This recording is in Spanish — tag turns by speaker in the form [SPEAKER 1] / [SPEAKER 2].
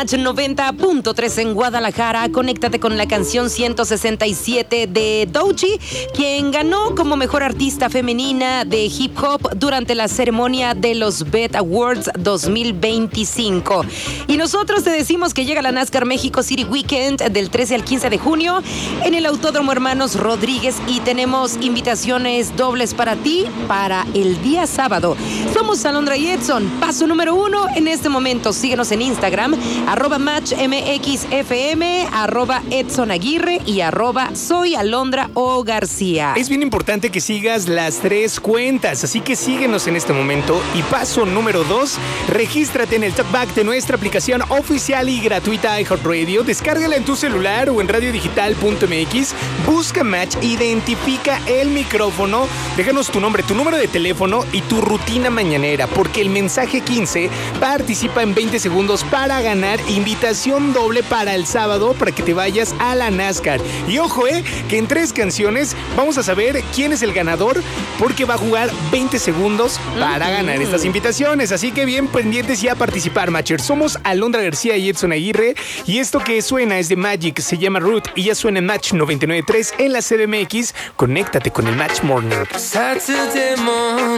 [SPEAKER 1] Match 90.3 en Guadalajara. Conéctate con la canción 167 de Doechii, quien ganó como mejor artista femenina de hip hop durante la ceremonia de los BET Awards 2025. Y nosotros te decimos que llega la NASCAR México City Weekend del 13 al 15 de junio en el Autódromo Hermanos Rodríguez, y tenemos invitaciones dobles para ti para el día sábado. Somos Alondra y Edson, paso número 1 en este momento. Síguenos en Instagram, @MatchMXFM, @EdsonAguirre y @SoyAlondraOGarcía.
[SPEAKER 2] Es bien importante que sigas las 3 cuentas, así que síguenos en este momento. Y paso número 2, regístrate en el talkback de nuestra aplicación oficial y gratuita iHeartRadio. Descárgala en tu celular o en radiodigital.mx. Busca Match, identifica el micrófono, déjanos tu nombre, tu número de teléfono y tu rutina mañanera, porque el mensaje 15 participa en 20 segundos para ganar invitación doble para el sábado para que te vayas a la NASCAR. Y ojo, que en 3 canciones vamos a saber quién es el ganador, porque va a jugar 20 segundos para ganar estas invitaciones. Así que bien pendientes y a participar, Matchers. Somos Alondra García y Edson Aguirre, y esto que suena es de Magic, se llama Root y ya suena en Match 99.3 en la CDMX. Conéctate con el Match Morning.